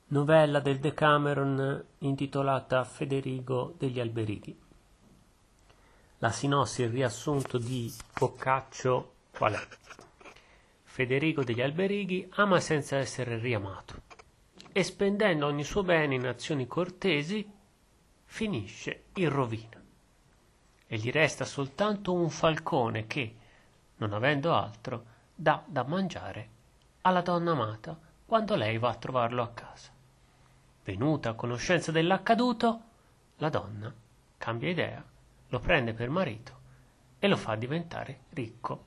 Novella del Decameron intitolata Federigo degli Alberighi. La sinossi, il riassunto di Boccaccio qual è? Federigo degli Alberighi ama senza essere riamato e spendendo ogni suo bene in azioni cortesi finisce in rovina e gli resta soltanto un falcone che, non avendo altro, dà da mangiare alla donna amata quando lei va a trovarlo a casa. Venuta a conoscenza dell'accaduto, la donna cambia idea, lo prende per marito e lo fa diventare ricco.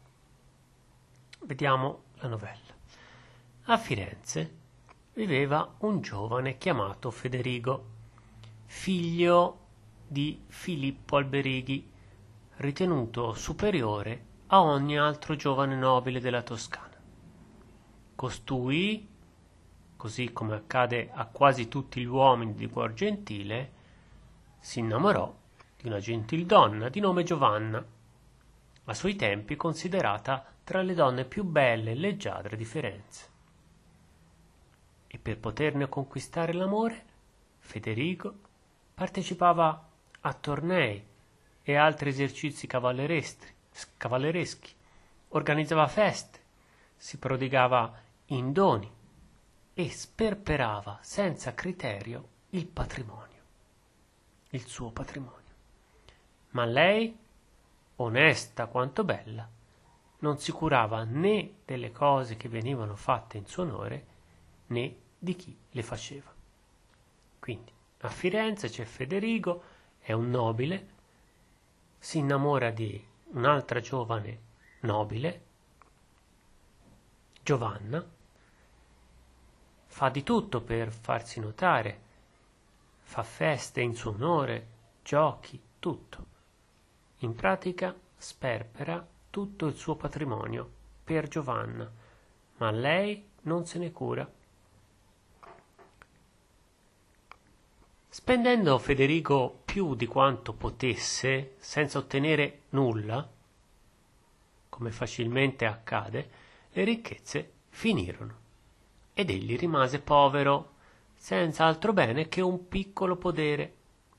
Vediamo la novella. A Firenze viveva un giovane chiamato Federigo, figlio di Filippo Alberighi, ritenuto superiore a ogni altro giovane nobile della Toscana. Costui, così come accade a quasi tutti gli uomini di cuor gentile, si innamorò di una gentildonna di nome Giovanna, a suoi tempi considerata tra le donne più belle e leggiadre di Firenze. E per poterne conquistare l'amore, Federigo partecipava a tornei e altri esercizi cavallereschi, organizzava feste, si prodigava in doni e sperperava senza criterio il suo patrimonio. Ma lei, onesta quanto bella, non si curava né delle cose che venivano fatte in suo onore né di chi le faceva. Quindi a Firenze c'è Federigo, è un nobile, si innamora di un'altra giovane nobile, Giovanna, fa di tutto per farsi notare, fa feste in suo onore, giochi, tutto. In pratica sperpera tutto il suo patrimonio per Giovanna, ma lei non se ne cura. Spendendo Federigo più di quanto potesse, senza ottenere nulla, come facilmente accade, le ricchezze finirono ed egli rimase povero, senza altro bene che un piccolo podere,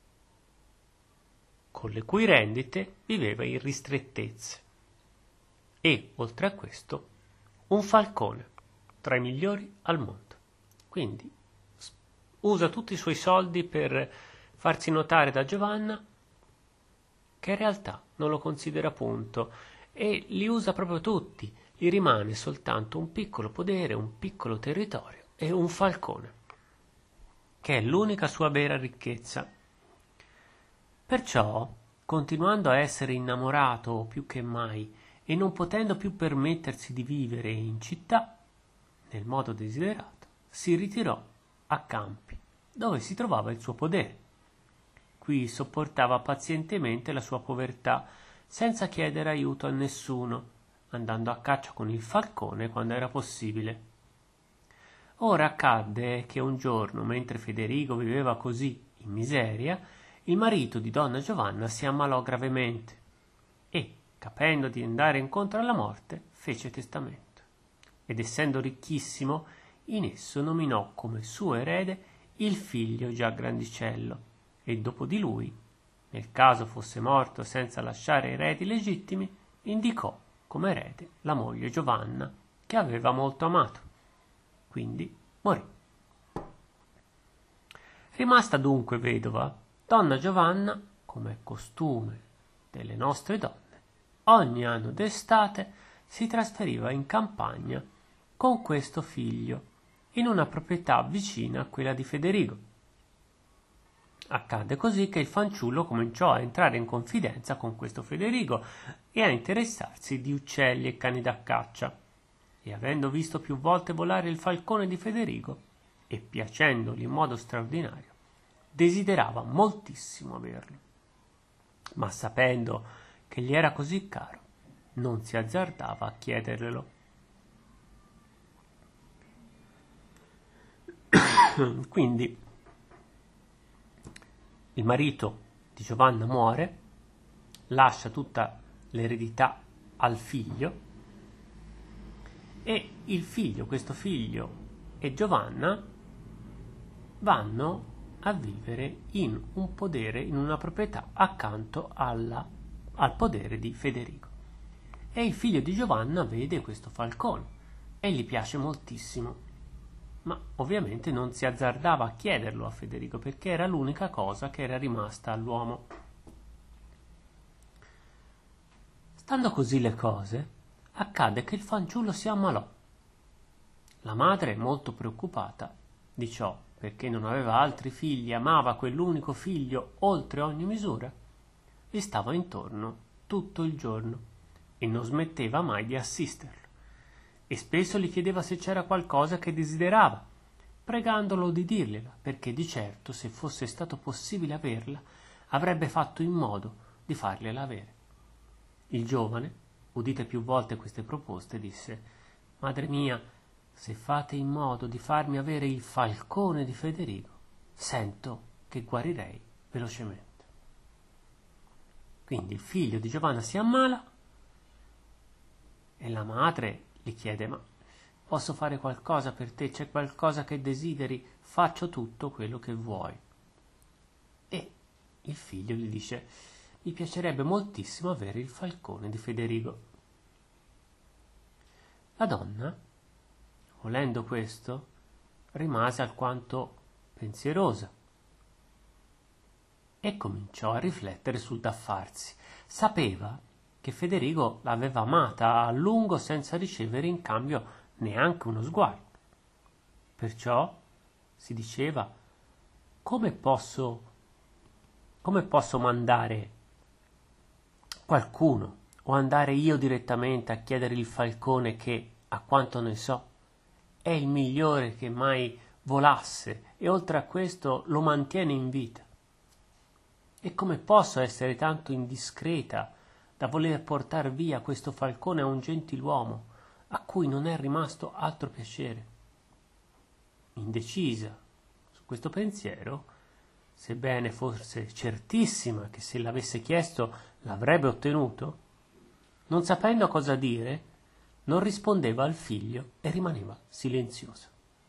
con le cui rendite viveva in ristrettezze, e, oltre a questo, un falcone, tra i migliori al mondo. Quindi usa tutti i suoi soldi per farsi notare da Giovanna, che in realtà non lo considera punto, e li usa proprio tutti. Gli rimane soltanto un piccolo podere, un piccolo territorio e un falcone, che è l'unica sua vera ricchezza. Perciò, continuando a essere innamorato più che mai e non potendo più permettersi di vivere in città nel modo desiderato, si ritirò a Campi, dove si trovava il suo podere. Qui sopportava pazientemente la sua povertà, senza chiedere aiuto a nessuno, andando a caccia con il falcone quando era possibile. Ora accadde che un giorno, mentre Federigo viveva così in miseria, il marito di donna Giovanna si ammalò gravemente e, capendo di andare incontro alla morte, fece testamento. Ed essendo ricchissimo, in esso nominò come suo erede il figlio già grandicello, e dopo di lui, nel caso fosse morto senza lasciare eredi legittimi, indicò come erede la moglie Giovanna, che aveva molto amato. Quindi morì. Rimasta dunque vedova, donna Giovanna, come è costume delle nostre donne, ogni anno d'estate si trasferiva in campagna con questo figlio, in una proprietà vicina a quella di Federigo. Accadde così che il fanciullo cominciò a entrare in confidenza con questo Federigo e a interessarsi di uccelli e cani da caccia, e avendo visto più volte volare il falcone di Federigo e piacendogli in modo straordinario, desiderava moltissimo averlo, ma sapendo che gli era così caro, non si azzardava a chiederglielo. Quindi il marito di Giovanna muore, lascia tutta l'eredità al figlio, e il figlio, questo figlio e Giovanna vanno a vivere in un podere, in una proprietà accanto al podere di Federico. E il figlio di Giovanna vede questo falcone e gli piace moltissimo, ma ovviamente non si azzardava a chiederlo a Federico perché era l'unica cosa che era rimasta all'uomo. Stando così le cose, accade che il fanciullo si ammalò. La madre, molto preoccupata di ciò, perché non aveva altri figli, amava quell'unico figlio oltre ogni misura, gli stava intorno tutto il giorno e non smetteva mai di assisterlo. E spesso gli chiedeva se c'era qualcosa che desiderava, pregandolo di dirgliela, perché di certo, se fosse stato possibile averla, avrebbe fatto in modo di fargliela avere. Il giovane, udite più volte queste proposte, disse: «Madre mia, se fate in modo di farmi avere il falcone di Federico, sento che guarirei velocemente». Quindi il figlio di Giovanna si ammala e la madre gli chiede: «Ma posso fare qualcosa per te? C'è qualcosa che desideri? Faccio tutto quello che vuoi». E il figlio gli dice: «Mi piacerebbe moltissimo avere il falcone di Federico». La donna, volendo questo, rimase alquanto pensierosa e cominciò a riflettere sul da farsi. Sapeva che Federico l'aveva amata a lungo senza ricevere in cambio neanche uno sguardo. Perciò si diceva: come posso mandare qualcuno o andare io direttamente a chiedere il falcone che, a quanto ne so, è il migliore che mai volasse e oltre a questo lo mantiene in vita? E come posso essere tanto indiscreta da voler portar via questo falcone a un gentiluomo a cui non è rimasto altro piacere? Indecisa su questo pensiero, sebbene fosse certissima che se l'avesse chiesto l'avrebbe ottenuto, non sapendo cosa dire, non rispondeva al figlio e rimaneva silenziosa.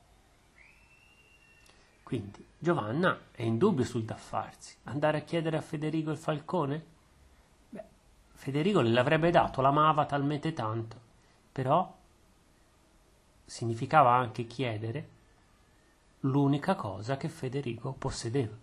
Quindi Giovanna è in dubbio sul da farsi. Andare a chiedere a Federico il falcone? Beh, Federico gliel'avrebbe dato, l'amava talmente tanto, però significava anche chiedere l'unica cosa che Federico possedeva.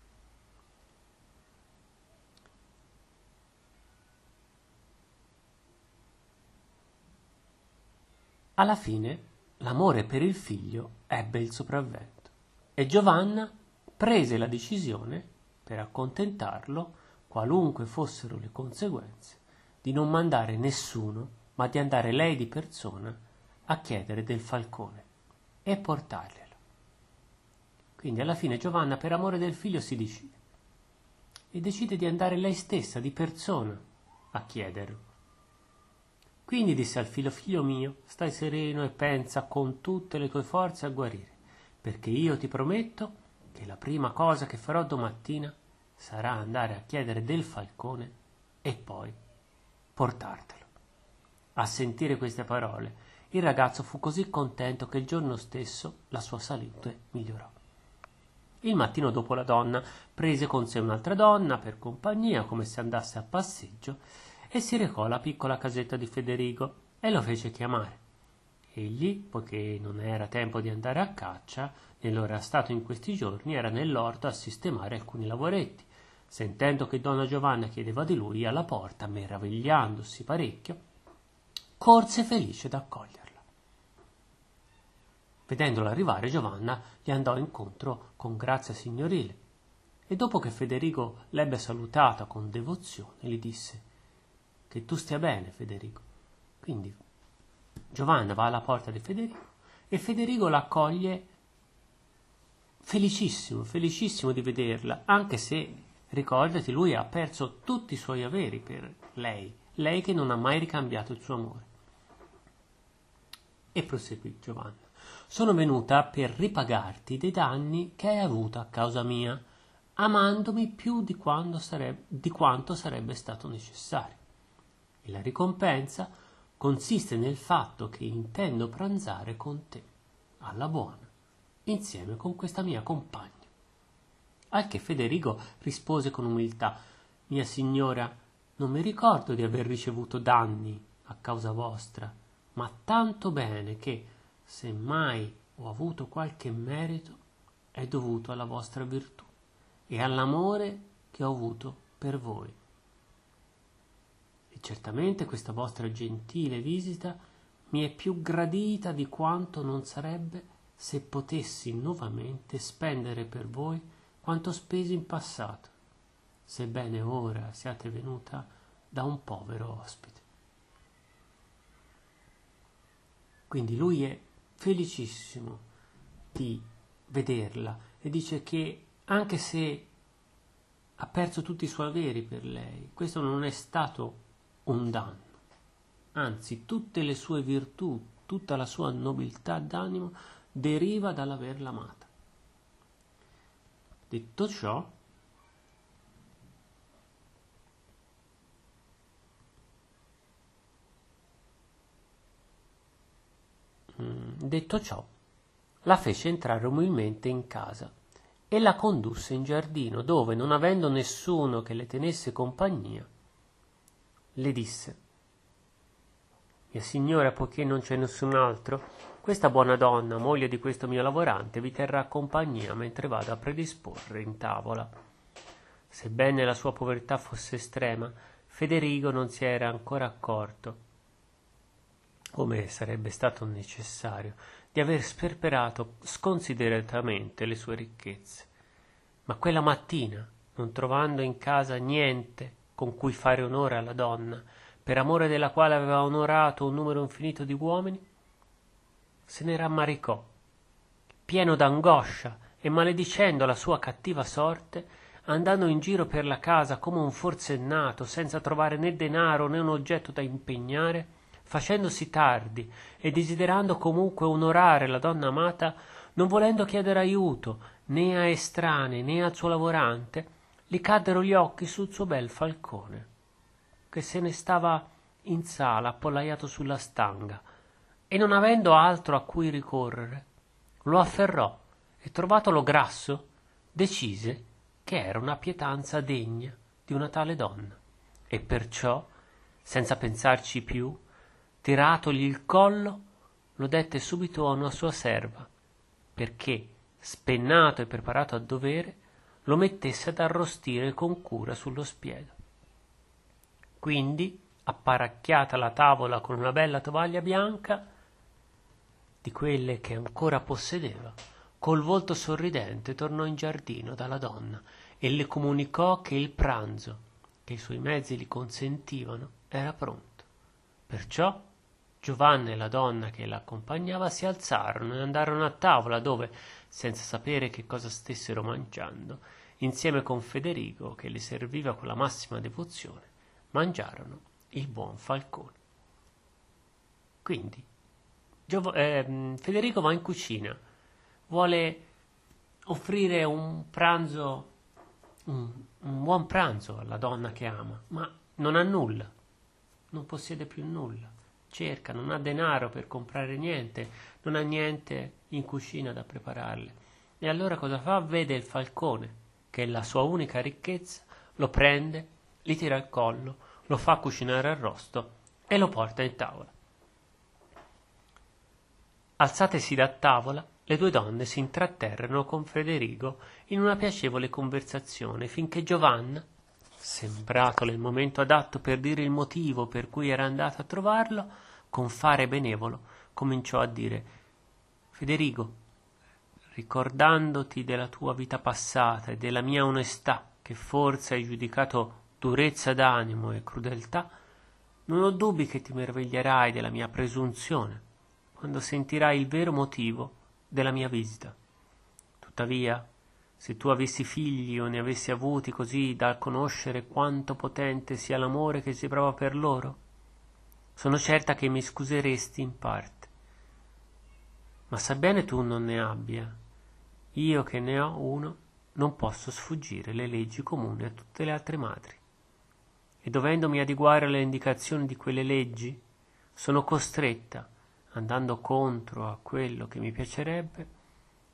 Alla fine l'amore per il figlio ebbe il sopravvento e Giovanna prese la decisione, per accontentarlo, qualunque fossero le conseguenze, di non mandare nessuno, ma di andare lei di persona a chiedere del falcone e portarglielo. Quindi alla fine Giovanna, per amore del figlio, si decide e decide di andare lei stessa di persona a chiederlo. Quindi disse al figlio: «Figlio mio, stai sereno e pensa con tutte le tue forze a guarire, perché io ti prometto che la prima cosa che farò domattina sarà andare a chiedere del falcone e poi portartelo». A sentire queste parole, il ragazzo fu così contento che il giorno stesso la sua salute migliorò. Il mattino dopo la donna prese con sé un'altra donna per compagnia, come se andasse a passeggio, e si recò alla piccola casetta di Federico e lo fece chiamare. Egli, poiché non era tempo di andare a caccia, né lo era stato in questi giorni, era nell'orto a sistemare alcuni lavoretti. Sentendo che donna Giovanna chiedeva di lui, alla porta, meravigliandosi parecchio, corse felice ad accoglierla. Vedendola arrivare, Giovanna gli andò incontro con grazia signorile e dopo che Federico l'ebbe salutata con devozione, gli disse: «Che tu stia bene, Federico». Quindi Giovanna va alla porta di Federico e Federico la accoglie felicissimo, felicissimo di vederla, anche se, ricordati, lui ha perso tutti i suoi averi per lei che non ha mai ricambiato il suo amore. E proseguì Giovanna: «Sono venuta per ripagarti dei danni che hai avuto a causa mia, amandomi più di quanto sarebbe stato necessario. E la ricompensa consiste nel fatto che intendo pranzare con te alla buona insieme con questa mia compagna. Al che Federigo rispose con umiltà: mia signora, non mi ricordo di aver ricevuto danni a causa vostra, ma tanto bene che, se mai ho avuto qualche merito, è dovuto alla vostra virtù e all'amore che ho avuto per voi. E certamente questa vostra gentile visita mi è più gradita di quanto non sarebbe se potessi nuovamente spendere per voi quanto spesi in passato, sebbene ora siate venuta da un povero ospite. Quindi lui è felicissimo di vederla e dice che anche se ha perso tutti i suoi averi per lei, questo non è stato un danno, anzi tutte le sue virtù, tutta la sua nobiltà d'animo deriva dall'averla amata. Detto ciò, la fece entrare umilmente in casa e la condusse in giardino, dove, non avendo nessuno che le tenesse compagnia, le disse: mia signora, poiché non c'è nessun altro, questa buona donna, moglie di questo mio lavorante, vi terrà compagnia mentre vado a predisporre in tavola. Sebbene la sua povertà fosse estrema, Federigo non si era ancora accorto, come sarebbe stato necessario, di aver sperperato sconsideratamente le sue ricchezze. Ma quella mattina, non trovando in casa niente con cui fare onore alla donna, per amore della quale aveva onorato un numero infinito di uomini, se ne rammaricò, pieno d'angoscia e maledicendo la sua cattiva sorte, andando in giro per la casa come un forsennato, senza trovare né denaro né un oggetto da impegnare, facendosi tardi e desiderando comunque onorare la donna amata, non volendo chiedere aiuto né a estranei né al suo lavorante, gli caddero gli occhi sul suo bel falcone, che se ne stava in sala appollaiato sulla stanga, e non avendo altro a cui ricorrere, lo afferrò e, trovatolo grasso, decise che era una pietanza degna di una tale donna, e perciò, senza pensarci più, tiratogli il collo, lo dette subito a una sua serva, perché, spennato e preparato a dovere, lo mettesse ad arrostire con cura sullo spiedo. Quindi, apparecchiata la tavola con una bella tovaglia bianca, di quelle che ancora possedeva, col volto sorridente tornò in giardino dalla donna e le comunicò che il pranzo, che i suoi mezzi gli consentivano, era pronto. Perciò Giovanna e la donna che l'accompagnava si alzarono e andarono a tavola, dove, senza sapere che cosa stessero mangiando, insieme con Federigo, che li serviva con la massima devozione, mangiarono il buon falcone. Quindi Federigo va in cucina, vuole offrire un pranzo, un buon pranzo alla donna che ama, ma non ha nulla, non possiede più nulla, cerca, non ha denaro per comprare niente, non ha niente in cucina da prepararle. E allora cosa fa? Vede il falcone, che è la sua unica ricchezza, lo prende, gli tira il collo, lo fa cucinare arrosto e lo porta in tavola. Alzatesi da tavola, le due donne si intratterrano con Federigo in una piacevole conversazione, finché Giovanna, sembratole il momento adatto per dire il motivo per cui era andata a trovarlo, con fare benevolo cominciò a dire: Federigo, ricordandoti della tua vita passata e della mia onestà, che forse hai giudicato durezza d'animo e crudeltà, non ho dubbi che ti meraviglierai della mia presunzione quando sentirai il vero motivo della mia visita. Tuttavia, se tu avessi figli o ne avessi avuti così da conoscere quanto potente sia l'amore che si prova per loro, sono certa che mi scuseresti in parte. Ma sebbene tu non ne abbia, io che ne ho uno, non posso sfuggire le leggi comuni a tutte le altre madri. E dovendomi adeguare alle indicazioni di quelle leggi, sono costretta, andando contro a quello che mi piacerebbe,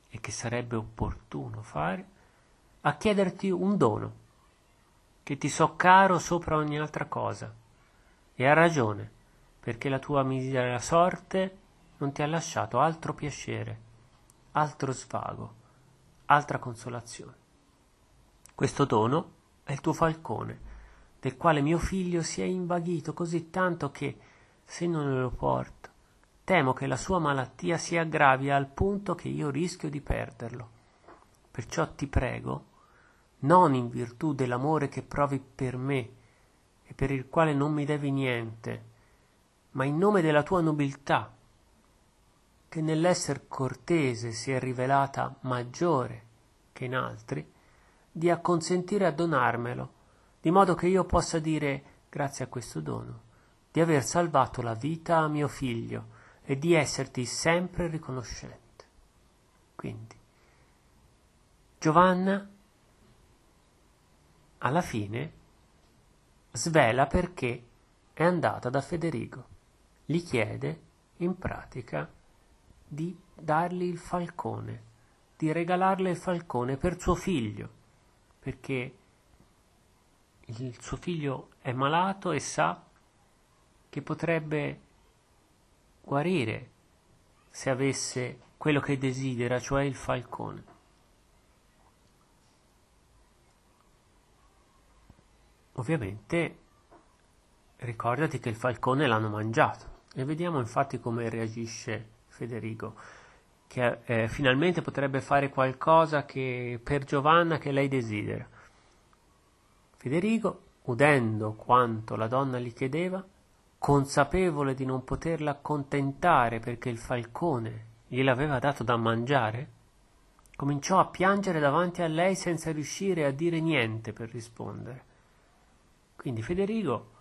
e che sarebbe opportuno fare, a chiederti un dono, che ti so caro sopra ogni altra cosa. E ha ragione, perché la tua misera sorte non ti ha lasciato altro piacere, altro svago, altra consolazione. Questo dono è il tuo falcone, del quale mio figlio si è invaghito così tanto che, se non lo porto, temo che la sua malattia si aggravi al punto che io rischio di perderlo. Perciò ti prego, non in virtù dell'amore che provi per me e per il quale non mi devi niente, ma in nome della tua nobiltà, che nell'esser cortese si è rivelata maggiore che in altri, di acconsentire a donarmelo, di modo che io possa dire, grazie a questo dono, di aver salvato la vita a mio figlio e di esserti sempre riconoscente. Quindi, Giovanna, alla fine, svela perché è andata da Federigo. Gli chiede, in pratica, di dargli il falcone, di regalarle il falcone per suo figlio, perché il suo figlio è malato e sa che potrebbe guarire se avesse quello che desidera, cioè il falcone. Ovviamente ricordati che il falcone l'hanno mangiato e vediamo infatti come reagisce Federigo, che finalmente potrebbe fare qualcosa che per Giovanna che lei desidera. Federigo, udendo quanto la donna gli chiedeva, consapevole di non poterla accontentare perché il falcone gliel'aveva dato da mangiare, cominciò a piangere davanti a lei senza riuscire a dire niente per rispondere. Quindi Federigo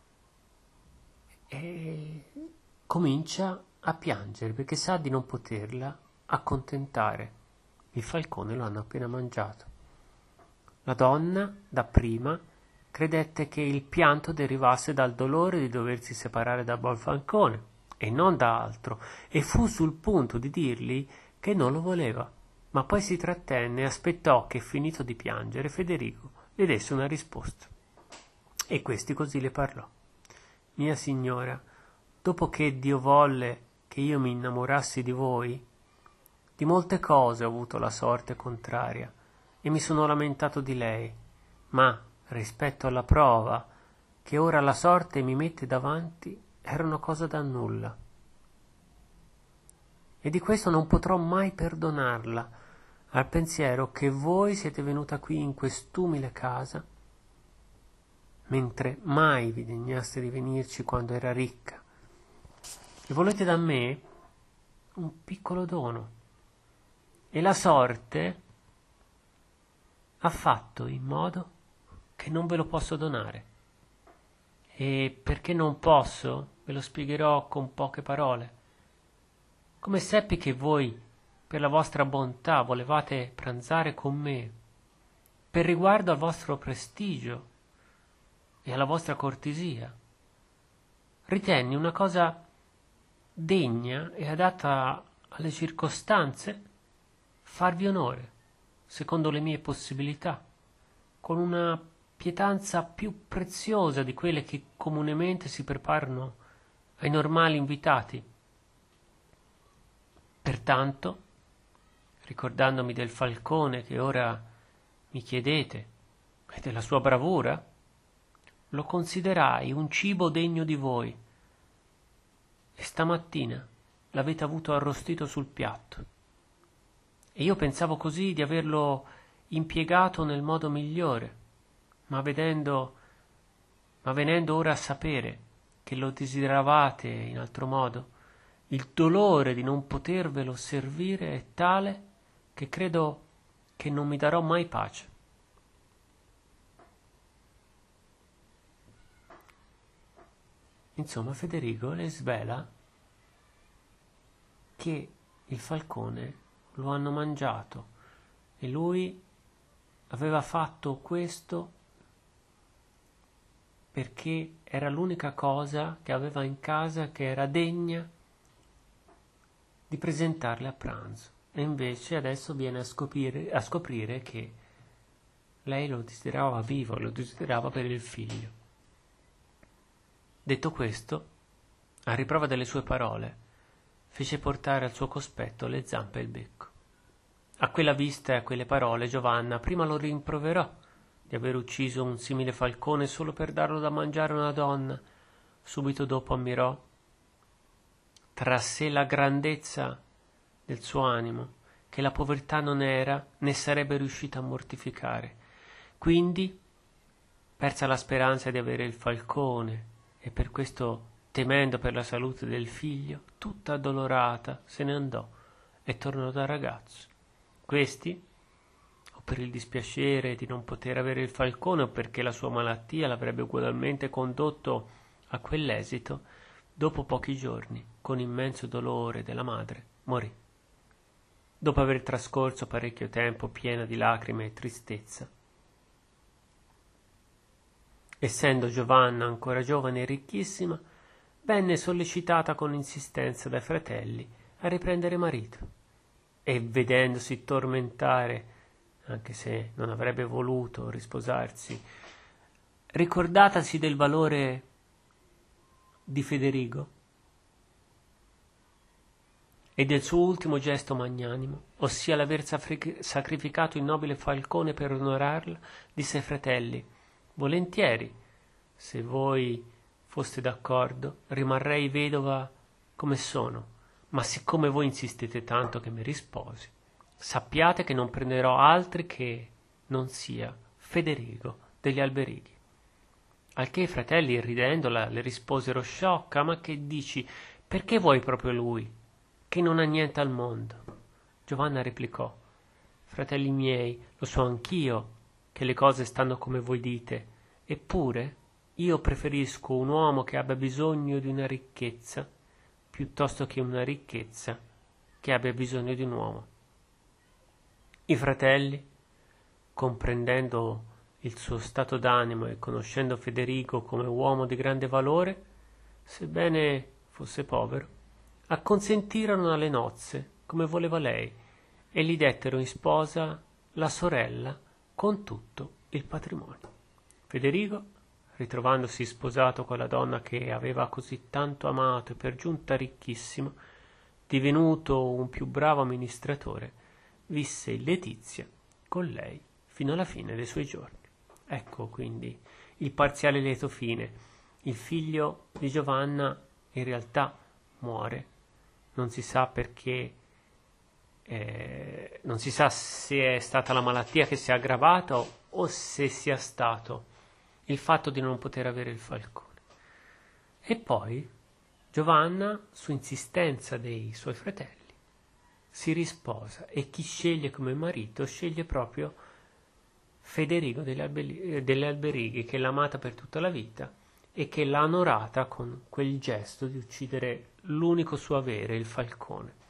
comincia a piangere perché sa di non poterla accontentare. Il falcone lo hanno appena mangiato. La donna, dapprima, credette che il pianto derivasse dal dolore di doversi separare da buon falcone e non da altro, e fu sul punto di dirgli che non lo voleva, ma poi si trattenne e aspettò che, finito di piangere, Federigo le desse una risposta. E questi così le parlò. Mia signora, dopo che Dio volle che io mi innamorassi di voi, di molte cose ho avuto la sorte contraria e mi sono lamentato di lei, ma rispetto alla prova che ora la sorte mi mette davanti era una cosa da nulla. E di questo non potrò mai perdonarla, al pensiero che voi siete venuta qui in quest'umile casa, mentre mai vi degnaste di venirci quando era ricca, e volete da me un piccolo dono. E la sorte ha fatto in modo che non ve lo posso donare. E perché non posso, ve lo spiegherò con poche parole. Come seppi che voi, per la vostra bontà, volevate pranzare con me, per riguardo al vostro prestigio e alla vostra cortesia, ritenni una cosa degna e adatta alle circostanze farvi onore, secondo le mie possibilità, con una pietanza più preziosa di quelle che comunemente si preparano ai normali invitati. Pertanto, ricordandomi del falcone che ora mi chiedete e della sua bravura, lo considerai un cibo degno di voi, e stamattina l'avete avuto arrostito sul piatto. E io pensavo così di averlo impiegato nel modo migliore, ma venendo ora a sapere che lo desideravate in altro modo, il dolore di non potervelo servire è tale che credo che non mi darò mai pace. Insomma, Federigo le svela che il falcone lo hanno mangiato e lui aveva fatto questo perché era l'unica cosa che aveva in casa che era degna di presentarle a pranzo. e invece adesso viene a scoprire che lei lo desiderava vivo, lo desiderava per il figlio. Detto questo, a riprova delle sue parole, fece portare al suo cospetto le zampe e il becco. A quella vista e a quelle parole Giovanna prima lo rimproverò di aver ucciso un simile falcone solo per darlo da mangiare a una donna. Subito dopo ammirò tra sé la grandezza del suo animo, che la povertà non era né sarebbe riuscita a mortificare. Quindi, persa la speranza di avere il falcone e per questo, temendo per la salute del figlio, tutta addolorata se ne andò e tornò dal ragazzo. Questi, o per il dispiacere di non poter avere il falcone o perché la sua malattia l'avrebbe ugualmente condotto a quell'esito, dopo pochi giorni, con immenso dolore della madre, morì. Dopo aver trascorso parecchio tempo piena di lacrime e tristezza. Essendo Giovanna ancora giovane e ricchissima, venne sollecitata con insistenza dai fratelli a riprendere marito e, vedendosi tormentare, anche se non avrebbe voluto risposarsi, ricordatasi del valore di Federigo e del suo ultimo gesto magnanimo, ossia l'aver sacrificato il nobile falcone per onorarla, disse ai fratelli: volentieri, se voi foste d'accordo, rimarrei vedova come sono, ma siccome voi insistete tanto che mi risposi, sappiate che non prenderò altri che non sia Federigo degli Alberighi. Al che i fratelli, ridendola, le risposero: sciocca, ma che dici? Perché vuoi proprio lui, che non ha niente al mondo? Giovanna replicò: fratelli miei, lo so anch'io che le cose stanno come voi dite, eppure io preferisco un uomo che abbia bisogno di una ricchezza piuttosto che una ricchezza che abbia bisogno di un uomo. I fratelli, comprendendo il suo stato d'animo e conoscendo Federigo come uomo di grande valore, sebbene fosse povero, acconsentirono alle nozze come voleva lei e gli dettero in sposa la sorella con tutto il patrimonio. Federigo, ritrovandosi sposato con la donna che aveva così tanto amato e per giunta ricchissimo, divenuto un più bravo amministratore, visse in letizia con lei fino alla fine dei suoi giorni. Ecco quindi il parziale lieto fine. Il figlio di Giovanna in realtà muore, non si sa perché, non si sa se è stata la malattia che si è aggravata o se sia stato il fatto di non poter avere il falcone. E poi Giovanna, su insistenza dei suoi fratelli, si risposa e chi sceglie come marito sceglie proprio Federigo delle Alberighi, che l'ha amata per tutta la vita e che l'ha onorata con quel gesto di uccidere l'unico suo avere, il falcone.